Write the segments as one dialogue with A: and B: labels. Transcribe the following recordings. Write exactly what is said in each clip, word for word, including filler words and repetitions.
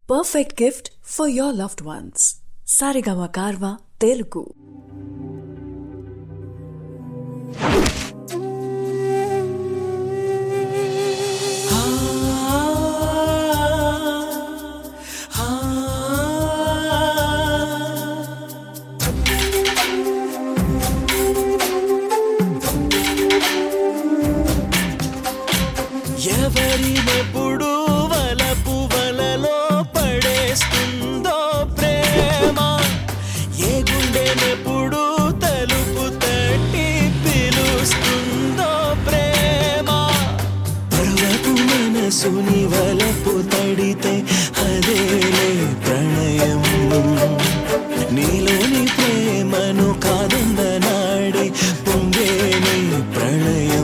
A: perfect gift for your loved ones. Saregama Karva Telugu.
B: ఎవరినెప్పుడు వలపు వలలో పడేస్తుందో ప్రేమ, ఏ గుండెనెప్పుడు తలుపు తట్టి పిలుస్తుందో ప్రేమ. పర్వపు మనసుని వలపు తడితే అదేలే ప్రణయం, నీలోని ప్రేమను కాదన్న నాడే పొంగేనే ప్రణయం.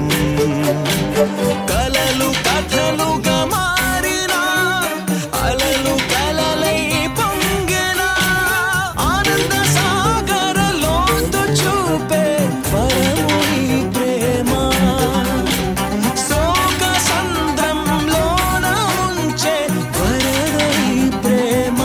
B: కలలు కథలుగా మారినా, అలలు కలలై పొంగినా, ఆనంద సాగర లోతు చూపే పరము ఈ ప్రేమ. శోక సంద్రంలోన ఉంచే వరద ఈ ప్రేమ.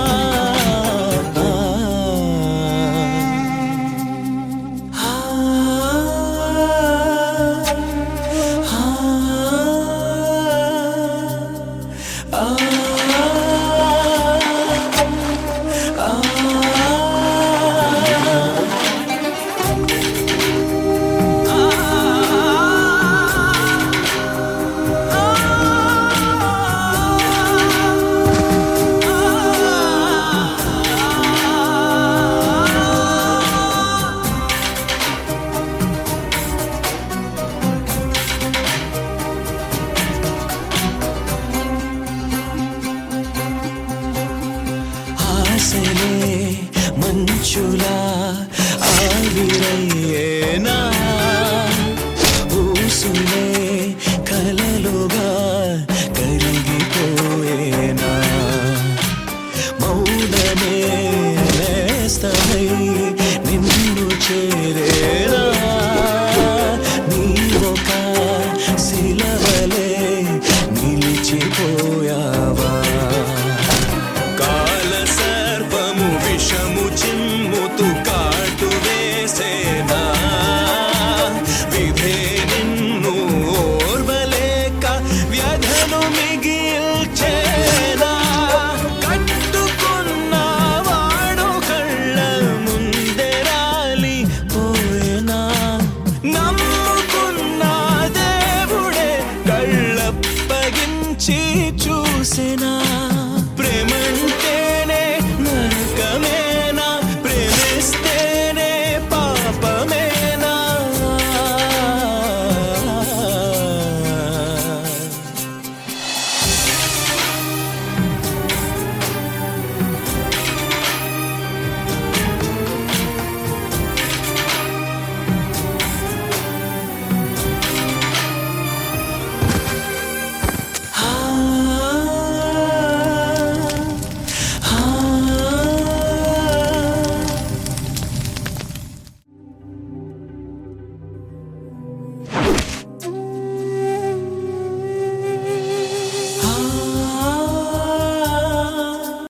B: ఆశలే మంచులా ఆవిరయ్యేనా, ఊసులే కలలుగా